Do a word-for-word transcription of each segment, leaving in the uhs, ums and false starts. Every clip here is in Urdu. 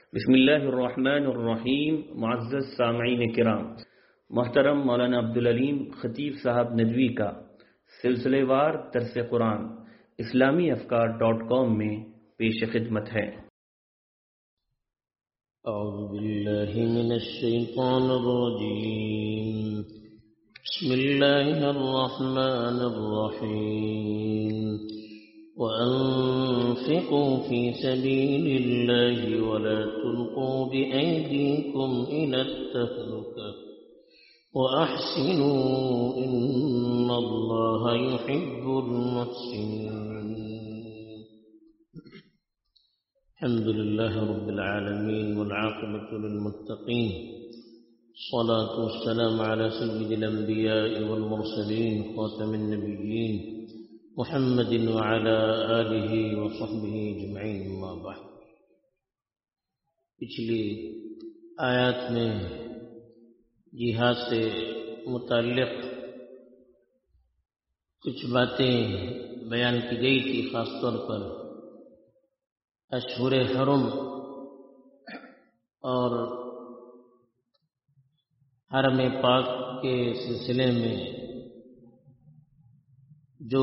بسم اللہ الرحمن الرحیم. معزز سامعین کرام، محترم مولانا عبدالعلیم خطیب صاحب ندوی کا سلسلے وار درس قرآن اسلامی افکار ڈاٹ کام میں پیش خدمت ہے. اعوذ باللہ من الشیطان الرجیم. بسم اللہ الرحمن الرحیم. وَأَنفِقُوا فِي سَبِيلِ اللَّهِ وَلَا تُلْقُوا بِأَيْدِيكُمْ إِلَى التَّهْلُكَةِ وَأَحْسِنُوا إِنَّ اللَّهَ يُحِبُّ الْمُحْسِنِينَ. الحمد لله رب العالمين والعاقبة للمتقين، الصلاة والسلام على سيد الأنبياء والمرسلين خاتم النبيين محمد وعلى آلہ وصحبہ اجمعین. اما بعد. پچھلی آیات میں جہاد سے متعلق کچھ باتیں بیان کی گئی تھی، خاص طور پر اشہر حرم اور حرم پاک کے سلسلے میں جو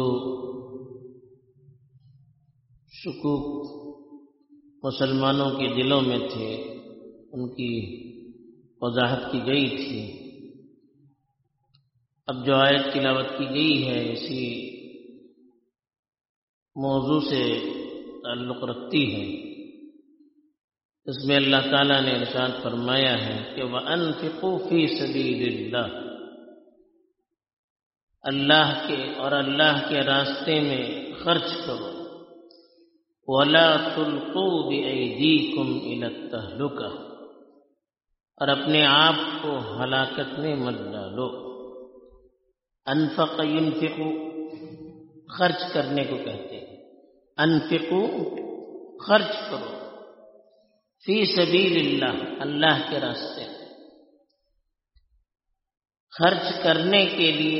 شکوک مسلمانوں کے دلوں میں تھے ان کی وضاحت کی گئی تھی. اب جو آیت تلاوت کی گئی ہے اسی موضوع سے تعلق رکھتی ہے. اس میں اللہ تعالیٰ نے ارشاد فرمایا ہے کہ وَأَنفِقُوا فِي سَبِيلِ اللَّهِ، اللہ کے اور اللہ کے راستے میں خرچ کرو. وَلَا تُلْقُوا بِأَيْدِيكُمْ إِلَى التَّهْلُكَةِ، اور اپنے آپ کو ہلاکت میں مت ڈالو. انفق ينفق، خرچ کرنے کو کہتے ہیں. انفقوا، خرچ کرو. فی سبیل اللہ، اللہ کے راستے میں. خرچ کرنے کے لیے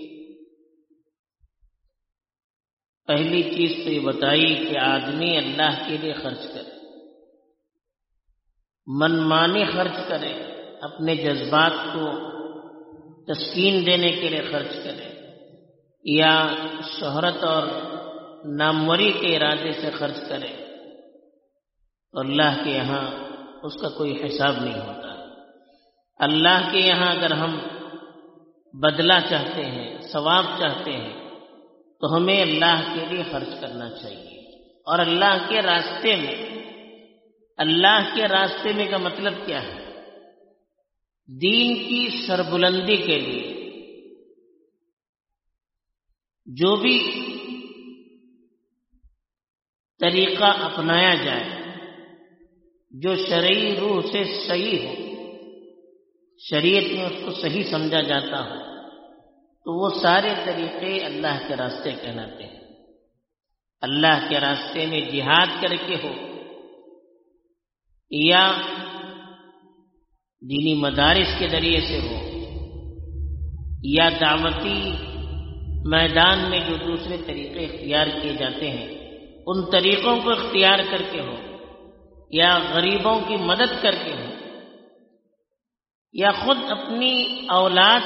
پہلی چیز تو یہ بتائی کہ آدمی اللہ کے لیے خرچ کرے، من مانی خرچ کرے، اپنے جذبات کو تسکین دینے کے لیے خرچ کرے، یا شہرت اور ناموری کے ارادے سے خرچ کرے تو اللہ کے یہاں اس کا کوئی حساب نہیں ہوتا. اللہ کے یہاں اگر ہم بدلہ چاہتے ہیں، ثواب چاہتے ہیں، تو ہمیں اللہ کے لیے خرچ کرنا چاہیے. اور اللہ کے راستے میں، اللہ کے راستے میں کا مطلب کیا ہے؟ دین کی سربلندی کے لیے جو بھی طریقہ اپنایا جائے، جو شرعی روح سے صحیح ہو، شریعت میں اس کو صحیح سمجھا جاتا ہو، تو وہ سارے طریقے اللہ کے راستے کہلاتے ہیں. اللہ کے راستے میں جہاد کر کے ہو، یا دینی مدارس کے ذریعے سے ہو، یا دعوتی میدان میں جو دوسرے طریقے اختیار کیے جاتے ہیں ان طریقوں کو اختیار کر کے ہو، یا غریبوں کی مدد کر کے ہو، یا خود اپنی اولاد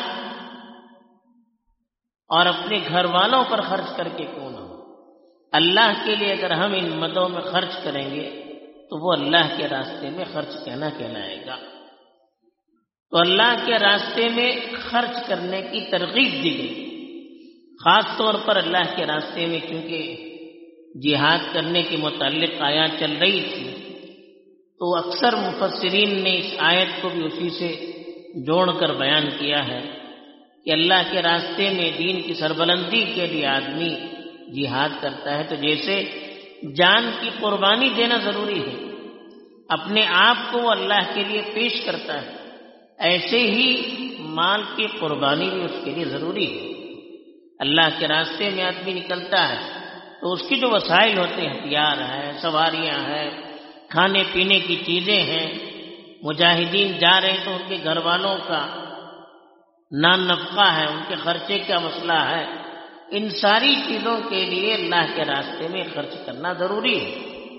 اور اپنے گھر والوں پر خرچ کر کے کیوں نہ ہو، اللہ کے لیے اگر ہم ان مدوں میں خرچ کریں گے تو وہ اللہ کے راستے میں خرچ کہنا کہلائے گا. تو اللہ کے راستے میں خرچ کرنے کی ترغیب دی گئی. خاص طور پر اللہ کے راستے میں کیونکہ جہاد کرنے کے متعلق آیات چل رہی تھی تو اکثر مفسرین نے اس آیت کو بھی اسی سے جوڑ کر بیان کیا ہے کہ اللہ کے راستے میں دین کی سربلندی کے لیے آدمی جہاد کرتا ہے تو جیسے جان کی قربانی دینا ضروری ہے، اپنے آپ کو اللہ کے لیے پیش کرتا ہے، ایسے ہی مال کی قربانی بھی اس کے لیے ضروری ہے. اللہ کے راستے میں آدمی نکلتا ہے تو اس کی جو وسائل ہوتے ہیں، ہتھیار ہے، سواریاں ہیں، کھانے پینے کی چیزیں ہیں، مجاہدین جا رہے ہیں تو ان کے گھر والوں کا نان نفقہ ہے، ان کے خرچے کا مسئلہ ہے. ان ساری چیزوں کے لیے اللہ کے راستے میں خرچ کرنا ضروری ہے.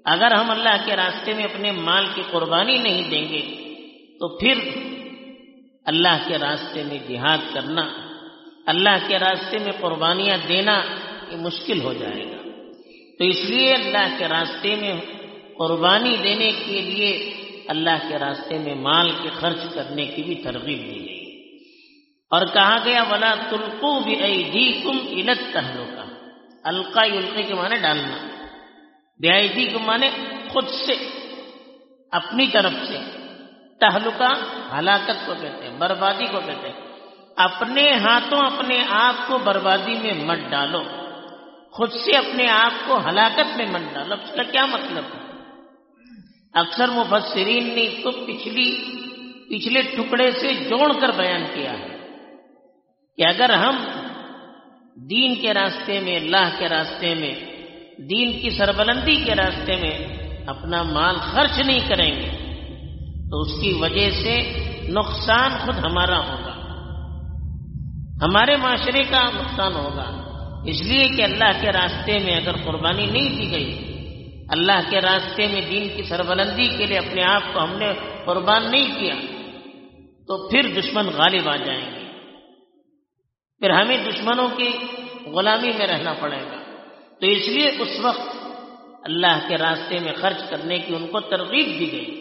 اگر ہم اللہ کے راستے میں اپنے مال کی قربانی نہیں دیں گے تو پھر اللہ کے راستے میں جہاد کرنا، اللہ کے راستے میں قربانیاں دینا یہ مشکل ہو جائے گا۔ تو اس لیے اللہ کے راستے میں قربانی دینے کے لیے اللہ کے راستے میں مال کے خرچ کرنے کی بھی ترغیب دی گئی، اور کہا گیا وَلَا تُلْقُوا بِأَيْدِيكُمْ إِلَى التَّهْلُكَةِ۔ القا یلقی کے معنی ڈالنا، بِأَيْدِيكُمْ معنی خود سے، اپنی طرف سے، تہلکہ ہلاکت کو کہتے ہیں، بربادی کو کہتے ہیں۔ اپنے ہاتھوں اپنے آپ کو بربادی میں مت ڈالو، خود سے اپنے آپ کو ہلاکت میں مت ڈالو۔ اس کا کیا مطلب ہے؟ اکثر مفسرین نے اس کو پچھلی پچھلے ٹکڑے سے جوڑ کر بیان کیا ہے کہ اگر ہم دین کے راستے میں، اللہ کے راستے میں، دین کی سربلندی کے راستے میں اپنا مال خرچ نہیں کریں گے تو اس کی وجہ سے نقصان خود ہمارا ہوگا، ہمارے معاشرے کا نقصان ہوگا۔ اس لیے کہ اللہ کے راستے میں اگر قربانی نہیں دی گئی، اللہ کے راستے میں دین کی سربلندی کے لیے اپنے آپ کو ہم نے قربان نہیں کیا تو پھر دشمن غالب آ جائیں گے، پھر ہمیں دشمنوں کی غلامی میں رہنا پڑے گا۔ تو اس لیے اس وقت اللہ کے راستے میں خرچ کرنے کی ان کو ترغیب دی گئی۔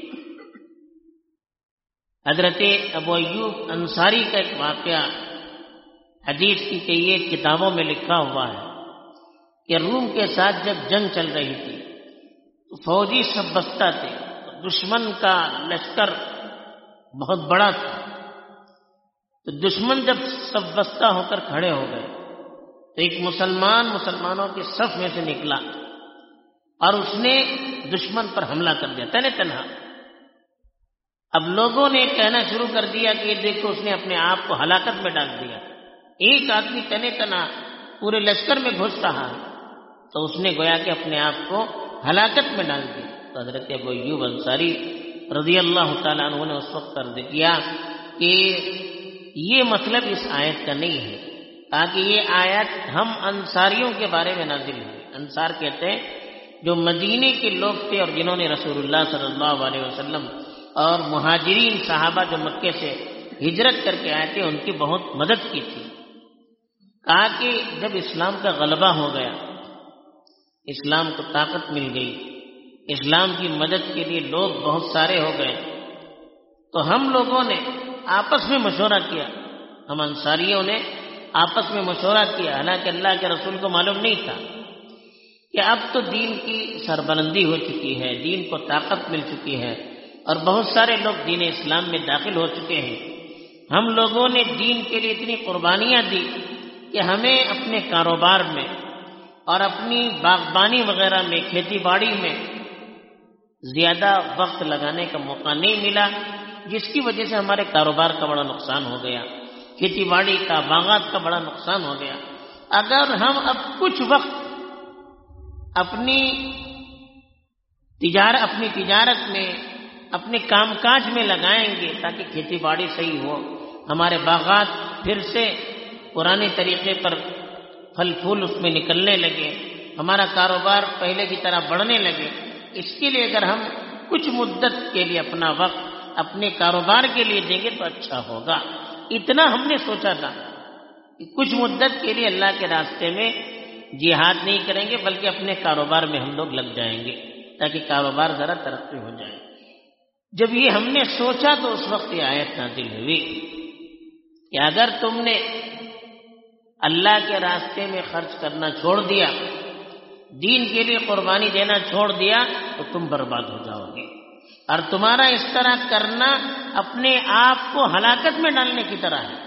حضرت ابو ایوب انصاری کا ایک واقعہ حدیث کی کئی کتابوں میں لکھا ہوا ہے کہ روم کے ساتھ جب جنگ چل رہی تھی تو فوجی سب بستہ تھے، دشمن کا لشکر بہت بڑا تھا، تو دشمن جب سب بستہ ہو کر کھڑے ہو گئے تو ایک مسلمان مسلمانوں کی صف میں سے نکلا اور اس نے دشمن پر حملہ کر دیا تنے تنہا۔ اب لوگوں نے کہنا شروع کر دیا کہ یہ دیکھو اس نے اپنے آپ کو ہلاکت میں ڈال دیا، ایک آدمی تنے تنہا پورے لشکر میں گھس رہا ہے، تو اس نے گویا کہ اپنے آپ کو ہلاکت میں ڈال دیا۔ تو حضرت ابو ایوب انصاری رضی اللہ تعالیٰ عنہ نے اس وقت عرض کیا کہ یہ مطلب اس آیت کا نہیں ہے، تاکہ یہ آیت ہم انصاریوں کے بارے میں نازل ہوئی۔ انصار کہتے ہیں جو مدینے کے لوگ تھے اور جنہوں نے رسول اللہ صلی اللہ علیہ وسلم اور مہاجرین صحابہ جو مکے سے ہجرت کر کے آئے تھے ان کی بہت مدد کی تھی۔ کہا کہ جب اسلام کا غلبہ ہو گیا، اسلام کو طاقت مل گئی، اسلام کی مدد کے لیے لوگ بہت سارے ہو گئے، تو ہم لوگوں نے آپس میں مشورہ کیا، ہم انصاریوں نے آپس میں مشورہ کیا، حالانکہ اللہ کے رسول کو معلوم نہیں تھا کہ اب تو دین کی سربلندی ہو چکی ہے، دین کو طاقت مل چکی ہے اور بہت سارے لوگ دین اسلام میں داخل ہو چکے ہیں۔ ہم لوگوں نے دین کے لیے اتنی قربانیاں دی کہ ہمیں اپنے کاروبار میں اور اپنی باغبانی وغیرہ میں، کھیتی باڑی میں زیادہ وقت لگانے کا موقع نہیں ملا، جس کی وجہ سے ہمارے کاروبار کا بڑا نقصان ہو گیا، کھیتی باڑی کا، باغات کا بڑا نقصان ہو گیا۔ اگر ہم اب کچھ وقت اپنی تجارت اپنی تجارت میں، اپنے کام کاج میں لگائیں گے تاکہ کھیتی باڑی صحیح ہو، ہمارے باغات پھر سے پرانے طریقے پر پھل پھول اس میں نکلنے لگے، ہمارا کاروبار پہلے کی طرح بڑھنے لگے، اس کے لیے اگر ہم کچھ مدت کے لیے اپنا وقت اپنے کاروبار کے لیے دیں گے تو اچھا ہوگا۔ اتنا ہم نے سوچا تھا کہ کچھ مدت کے لیے اللہ کے راستے میں جہاد نہیں کریں گے بلکہ اپنے کاروبار میں ہم لوگ لگ جائیں گے تاکہ کاروبار ذرا ترقی ہو جائے۔ جب یہ ہم نے سوچا تو اس وقت یہ آیت نازل ہوئی کہ اگر تم نے اللہ کے راستے میں خرچ کرنا چھوڑ دیا، دین کے لیے قربانی دینا چھوڑ دیا تو تم برباد ہو جاؤ گے، اور تمہارا اس طرح کرنا اپنے آپ کو ہلاکت میں ڈالنے کی طرح ہے۔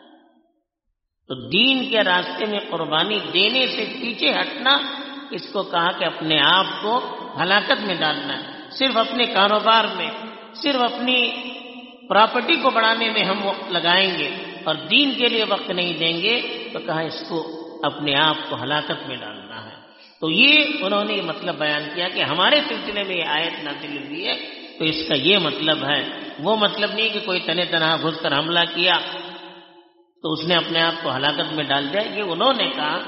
تو دین کے راستے میں قربانی دینے سے پیچھے ہٹنا، اس کو کہا کہ اپنے آپ کو ہلاکت میں ڈالنا ہے۔ صرف اپنے کاروبار میں، صرف اپنی پراپرٹی کو بڑھانے میں ہم وقت لگائیں گے اور دین کے لیے وقت نہیں دیں گے تو کہا اس کو اپنے آپ کو ہلاکت میں ڈالنا ہے۔ تو یہ انہوں نے یہ مطلب بیان کیا کہ ہمارے سلسلے میں یہ آیت نازل ہوئی ہے تو اس کا یہ مطلب ہے، وہ مطلب نہیں کہ کوئی تنے تنہا گھس کر حملہ کیا تو اس نے اپنے آپ کو ہلاکت میں ڈال دیا۔ یہ انہوں نے کہا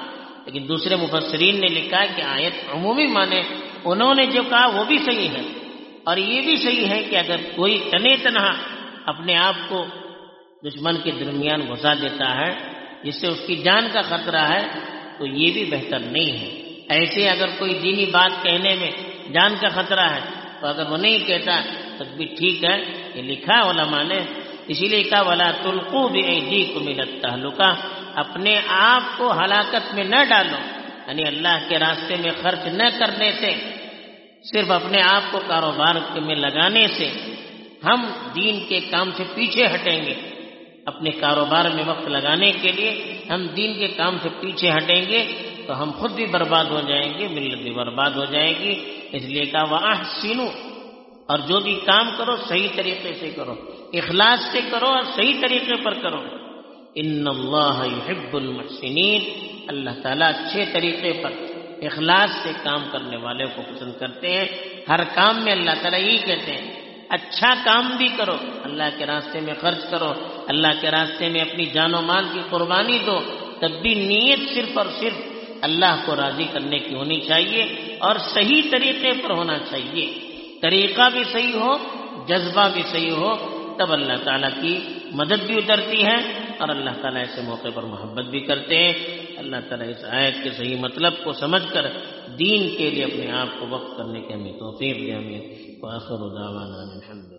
لیکن دوسرے مفسرین نے لکھا کہ آیت عمومی معنی انہوں نے جو کہا وہ بھی صحیح ہے، اور یہ بھی صحیح ہے کہ اگر کوئی تنے تنہا اپنے آپ کو دشمن کے درمیان گھسا دیتا ہے جس سے اس کی جان کا خطرہ ہے تو یہ بھی بہتر نہیں ہے۔ ایسے اگر کوئی دینی بات کہنے میں جان کا خطرہ ہے تو اگر وہ نہیں کہتا تو بھی ٹھیک ہے، یہ لکھا علماء نے، اسی لیے کہا وَلَا تُلْقُوا بِأَيْدِيكُمْ إِلَى التَّهْلُكَةِ، اپنے آپ کو ہلاکت میں نہ ڈالو، یعنی اللہ کے راستے میں خرچ نہ کرنے سے، صرف اپنے آپ کو کاروبار میں لگانے سے ہم دین کے کام سے پیچھے ہٹیں گے، اپنے کاروبار میں وقت لگانے کے لیے ہم دین کے کام سے پیچھے ہٹیں گے تو ہم خود بھی برباد ہو جائیں گے، ملت بھی برباد ہو جائے گی۔ اس لیے کہا وَأَحْسِنُوا، اور جو بھی کام کرو صحیح طریقے سے کرو، اخلاص سے کرو اور صحیح طریقے پر کرو۔ ان اللہ یحب المحسنین، اللہ تعالیٰ اچھے طریقے پر اخلاص سے کام کرنے والے کو پسند کرتے ہیں۔ ہر کام میں اللہ تعالیٰ یہی کہتے ہیں اچھا کام بھی کرو، اللہ کے راستے میں خرچ کرو، اللہ کے راستے میں اپنی جان و مال کی قربانی دو، تب بھی نیت صرف اور صرف اللہ کو راضی کرنے کی ہونی چاہیے اور صحیح طریقے پر ہونا چاہیے۔ طریقہ بھی صحیح ہو، جذبہ بھی صحیح ہو، تب اللہ تعالیٰ کی مدد بھی اترتی ہے اور اللہ تعالیٰ ایسے موقع پر محبت بھی کرتے ہیں۔ اللہ تعالیٰ اس آیت کے صحیح مطلب کو سمجھ کر دین کے لیے اپنے آپ کو وقف کرنے کی ہمیں توفیق دے۔ آمین۔ وآخر دعوانا الحمد للہ۔